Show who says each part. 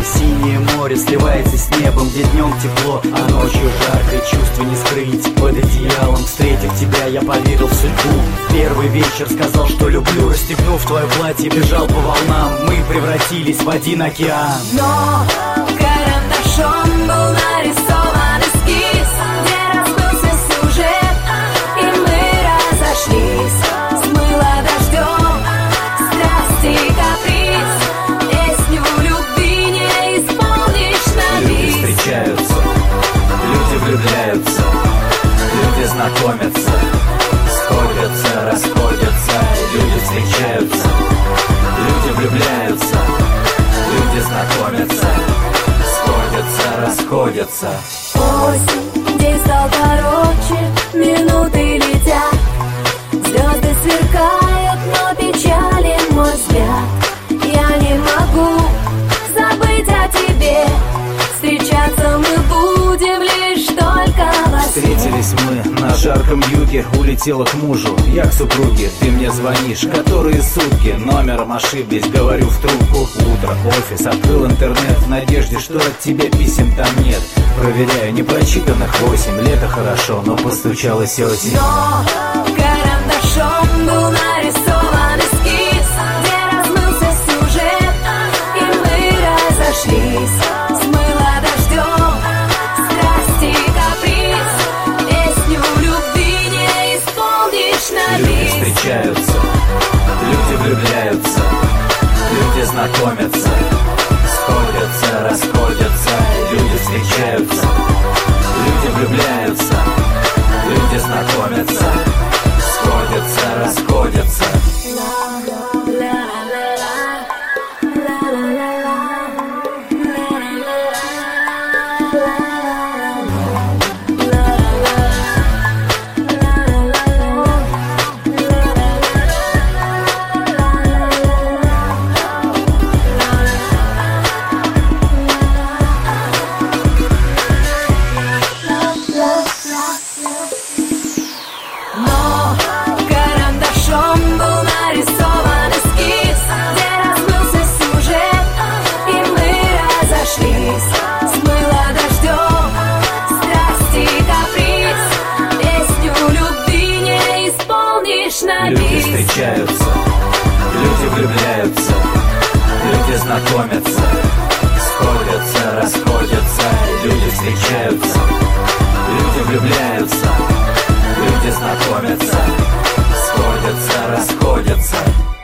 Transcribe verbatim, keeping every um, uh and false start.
Speaker 1: Синее море сливается с небом, где днем тепло, а ночью жарко, и чувства не скрыть. Под одеялом, встретив тебя, я поверил в судьбу. Первый вечер сказал, что люблю. Расстегнув твое платье, бежал по волнам. Мы превратились в один океан.
Speaker 2: Но карандашом был нарисован эскиз, где размылся сюжет, и мы разошлись. Смыло дождем страсти и каприз, песню любви не исполнишь на бис.
Speaker 1: Люди встречаются, люди влюбляются, люди знакомятся, сходятся, расходятся. Люди встречаются, люди влюбляются, люди знакомятся, сходятся, расходятся.
Speaker 2: Осень, день стал короче, минуты летят, звезды сверкают, но печален мой взгляд. Я не могу забыть о тебе, встречаться мы будем лишь только во сне.
Speaker 1: Встретились мы на жарком юге, улетела к мужу, я к супруге. Ты мне звонишь, которые сутки, номером ошиблись, говорю в трубку. Утро, офис, открыл интернет в надежде, что от тебя писем там нет. Проверяю, не прочитанных восемь, лето хорошо, но постучалась осень.
Speaker 2: Но карандашом был нарисован эскиз, где размылся сюжет, и мы разошлись. Смыло дождем страсти и каприз, песню любви не исполнишь на бис.
Speaker 1: Люди встречаются, люди влюбляются, люди знакомятся, сходятся, расходятся. Люди встречаются, люди влюбляются, люди знакомятся, сходятся, расходятся.
Speaker 2: Но карандашом был нарисован эскиз, где размылся сюжет, и мы разошлись. Смыло дождем страсти и каприз, песню любви не исполнишь на бис.
Speaker 1: Люди встречаются, люди влюбляются, люди знакомятся, сходятся, расходятся. Люди встречаются, люди влюбляются, люди знакомятся, сходятся, расходятся.